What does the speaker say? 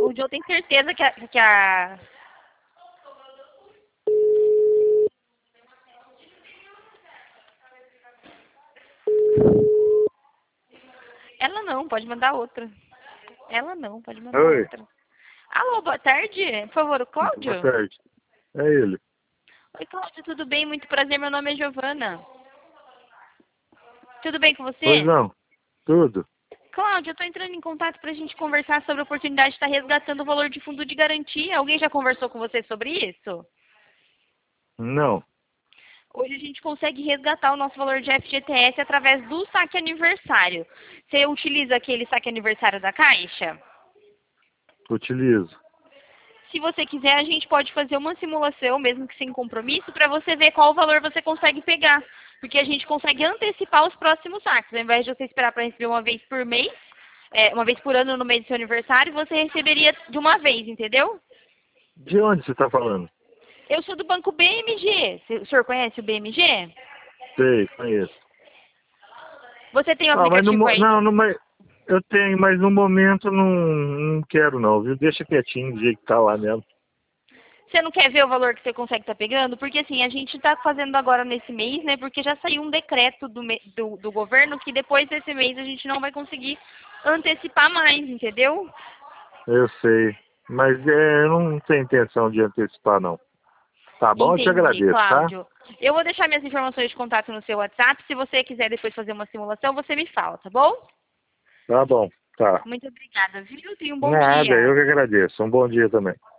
O Joe tem certeza que a... Ela não, pode mandar outra. Ela não, pode mandar Oi, outra. Alô, boa tarde. Por favor, o boa Cláudio? tarde. É ele. Oi, Cláudio, tudo bem? Muito prazer, meu nome é Giovana. Tudo bem com Pois você? não, tudo? Cláudio, eu tô entrando em contato pra gente conversar sobre a oportunidade de estar resgatando o valor de fundo de garantia. Alguém já conversou com você sobre isso? Não, Hoje a gente consegue resgatar o nosso valor de FGTS através do saque aniversário. Você utiliza aquele saque aniversário da Caixa? utilizo. Se você quiser, a gente pode fazer uma simulação, mesmo que sem compromisso, para você ver qual valor você consegue pegar. Porque a gente consegue antecipar os próximos saques. Ao invés de você esperar para receber uma vez por mês, uma vez por ano no mês do seu aniversário, você receberia de uma vez, entendeu? De onde você está falando? Eu sou do banco BMG. O senhor conhece o BMG? Sei, conheço. Você tem o Ah, mas aplicativo aí? eu tenho, mas no momento não quero não, viu? Deixa quietinho do jeito que tá lá mesmo. Você não quer ver o valor que você consegue estar pegando? Porque assim, a gente está fazendo agora nesse mês, né? Porque já saiu um decreto do governo que depois desse mês a gente não vai conseguir antecipar mais, entendeu? Eu sei, mas eu não tenho intenção de antecipar não. Tá bom? Eu te Entendi, agradeço, tá? Cláudio. Eu vou deixar minhas informações de contato no seu WhatsApp. Se você quiser depois fazer uma simulação, você me fala, tá bom? Tá bom, tá. Muito obrigada, viu? Tenha um bom Nada, dia. eu que agradeço. Um bom dia também.